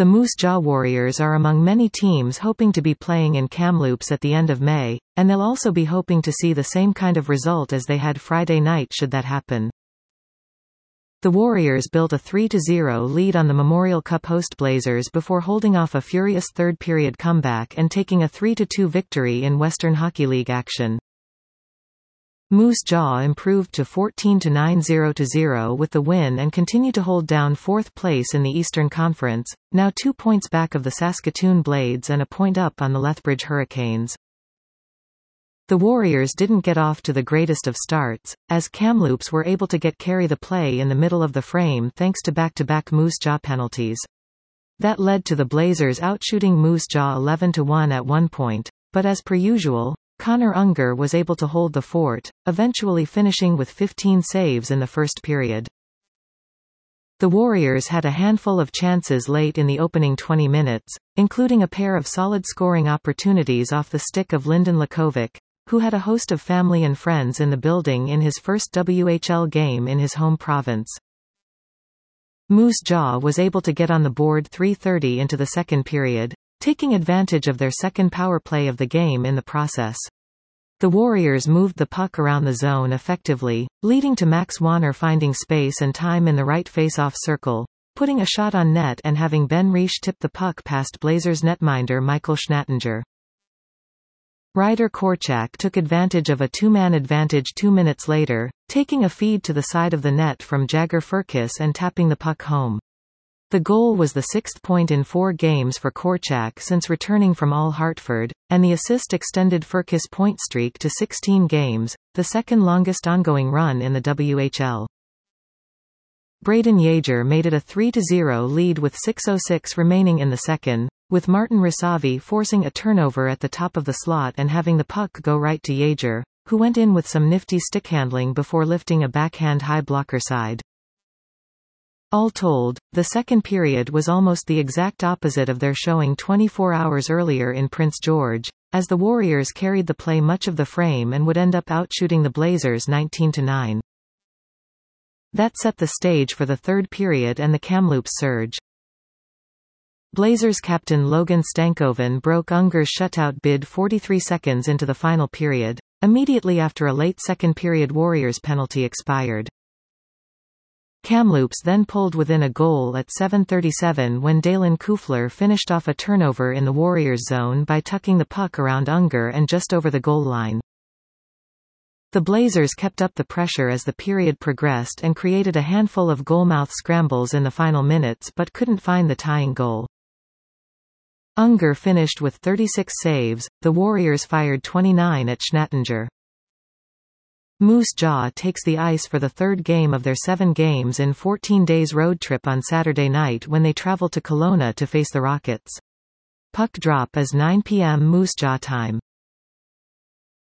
The Moose Jaw Warriors are among many teams hoping to be playing in Kamloops at the end of May, and they'll also be hoping to see the same kind of result as they had Friday night should that happen. The Warriors built a 3-0 lead on the Memorial Cup host Blazers before holding off a furious third-period comeback and taking a 3-2 victory in Western Hockey League action. Moose Jaw improved to 14-9-0 with the win and continue to hold down fourth place in the Eastern Conference, now 2 points back of the Saskatoon Blades and a point up on the Lethbridge Hurricanes. The Warriors didn't get off to the greatest of starts, as Kamloops were able to carry the play in the middle of the frame thanks to back-to-back Moose Jaw penalties. That led to the Blazers outshooting Moose Jaw 11-1 at one point, but as per usual, Connor Unger was able to hold the fort, eventually finishing with 15 saves in the first period. The Warriors had a handful of chances late in the opening 20 minutes, including a pair of solid scoring opportunities off the stick of Lyndon Lakovic, who had a host of family and friends in the building in his first WHL game in his home province. Moose Jaw was able to get on the board 3:30 into the second period, taking advantage of their second power play of the game in the process. The Warriors moved the puck around the zone effectively, leading to Max Wanner finding space and time in the right face-off circle, putting a shot on net and having Ben Reich tip the puck past Blazers netminder Michael Schnattinger. Ryder Korczak took advantage of a two-man advantage 2 minutes later, taking a feed to the side of the net from Jagger Firkus and tapping the puck home. The goal was the sixth point in 4 games for Korczak since returning from All Hartford, and the assist extended Firkus' point streak to 16 games, the second longest ongoing run in the WHL. Braden Yager made it a 3-0 lead with 6:06 remaining in the second, with Martin Risavi forcing a turnover at the top of the slot and having the puck go right to Yager, who went in with some nifty stick handling before lifting a backhand high blocker side. All told, the second period was almost the exact opposite of their showing 24 hours earlier in Prince George, as the Warriors carried the play much of the frame and would end up outshooting the Blazers 19-9. That set the stage for the third period and the Kamloops surge. Blazers captain Logan Stankoven broke Unger's shutout bid 43 seconds into the final period, immediately after a late second period Warriors penalty expired. Kamloops then pulled within a goal at 7:37 when Dalen Kufler finished off a turnover in the Warriors zone by tucking the puck around Unger and just over the goal line. The Blazers kept up the pressure as the period progressed and created a handful of goalmouth scrambles in the final minutes but couldn't find the tying goal. Unger finished with 36 saves, the Warriors fired 29 at Schnattinger. Moose Jaw takes the ice for the third game of their 7 games in 14 days road trip on Saturday night when they travel to Kelowna to face the Rockets. Puck drop is 9 p.m. Moose Jaw time.